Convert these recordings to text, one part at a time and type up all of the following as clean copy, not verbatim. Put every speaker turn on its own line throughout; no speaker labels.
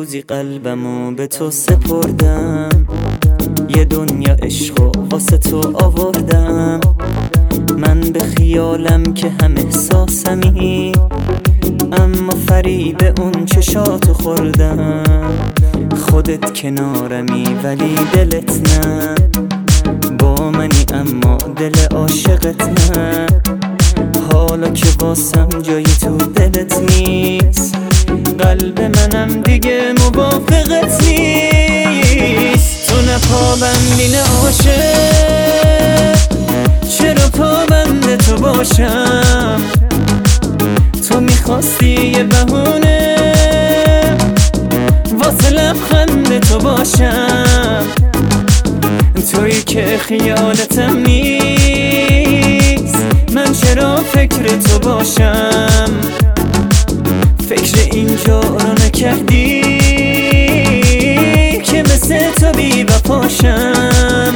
روزی قلبمو به تو سپردم، یه دنیا عشق و واسه تو آوردم. من به خیالم که هم احساسمی، اما فریب اون چشاتو خوردم. خودت کنارمی ولی دلت نه، با منی اما دل عاشقت نه. حالا که واسم جایی تو دلت نیست، قلب منم دیگه موافقت نیست. تو نه پابندی نه عاشق، چرا پابند تو باشم؟ تو میخواستی یه بهونه واسه لبخند تو باشم. تویی که خیالتم نیست، من چرا فکر تو باشم؟ فکر اینجا رو نکردی که مثل تو بی وفاشم.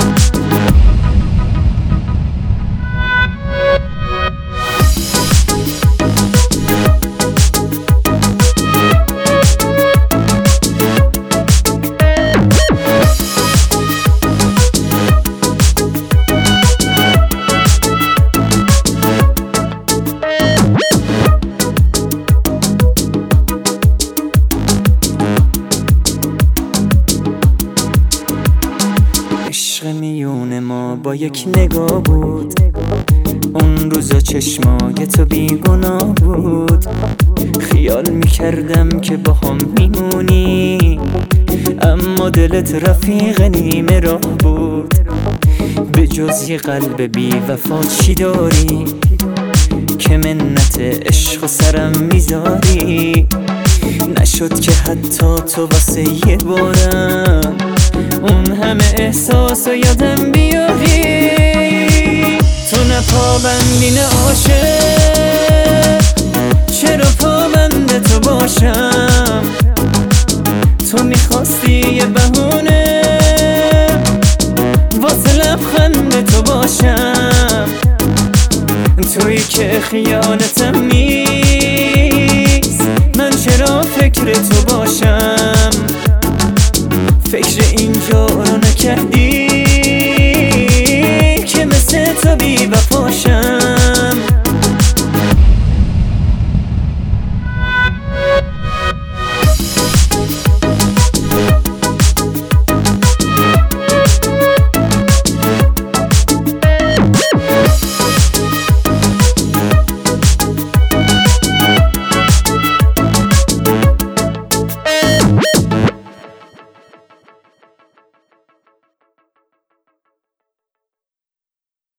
عشق میون ما با یک نگاه بود، اون روزا چشمای تو بیگناه بود. خیال میکردم که با هم میمونی، اما دلت رفیق نیمه راه بود. به جز یه قلب بی وفا چی داری که منت عشق و سرم میذاری؟ نشد که حتی تو واسه یه بارم اون همه احساس و یادم بیاری. تو نه پابندی نه عاشق، چرا پابند تو باشم؟ تو میخواستی یه بهونه واسه لبخند تو باشم. تویی که خیالتم نیست،